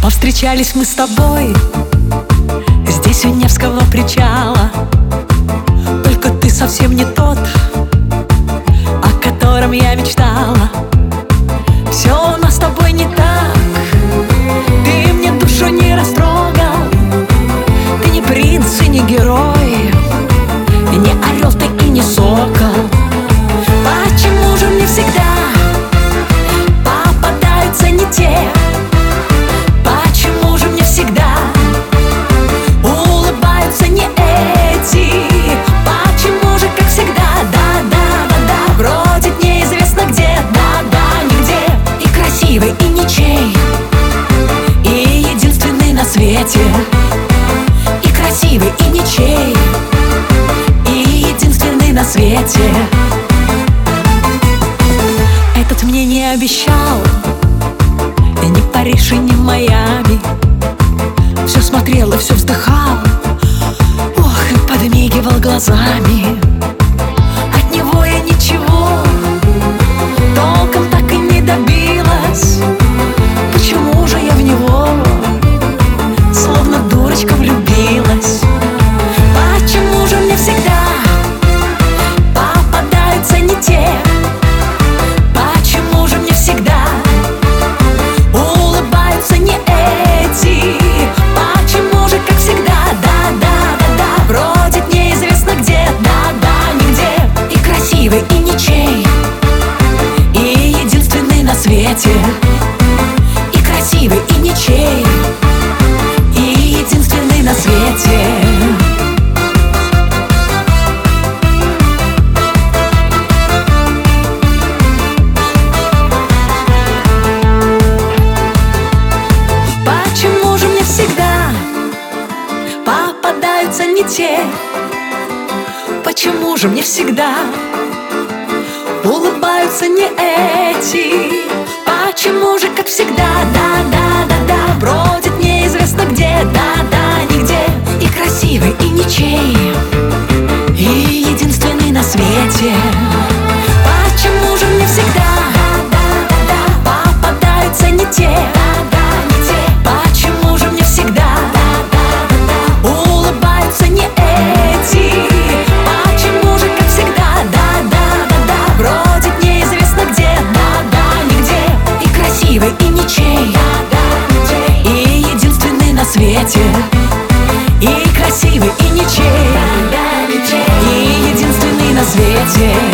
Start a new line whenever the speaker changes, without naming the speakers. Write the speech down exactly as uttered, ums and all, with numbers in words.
Повстречались мы с тобой здесь, у Невского причала. Только ты совсем не тот, о котором я мечтала. Все у нас с тобой не так. Ты мне душу не растрогал. Ты не принц и не герой, и не орел ты и не сокол. Почему же мне всегда попадаются не те? Почему же мне всегда улыбаются не эти? Почему же, как всегда, да-да-да-да, бродит неизвестно где, да-да, нигде, и красивый, и ничей, и единственный на свете, и красивый, и ничей, и единственный на свете. Этот мне не обещал ни Париж и ни Майами. Все смотрел и все вздыхал, ох, и подмигивал глазами. От него я ничего толком так и не добилась. Почему же я в него словно дурочка влюбилась? Почему же мне всегда попадаются не те? Почему же мне всегда улыбаются не эти? Почему же, как всегда, да-да-да-да, бродит неизвестно где, да-да, нигде, и красивый, и ничей, и единственный на свете, и красивый, и ничей, и единственный на свете. Почему же мне всегда попадаются не те? Почему же мне всегда улыбаются не эти? Почему же, как всегда, да-да-да-да, бродит неизвестно где, да-да, нигде, и красивый, и ничей, и единственный на свете? Почему же мне всегда попадаются не те? Почему же мне всегда улыбаются не эти? Почему же, как всегда, да-да-да-да, бродит неизвестно где, да-да, нигде, и красивый, и ничей, и единственный на свете, и красивый, и ничей, и единственный на свете.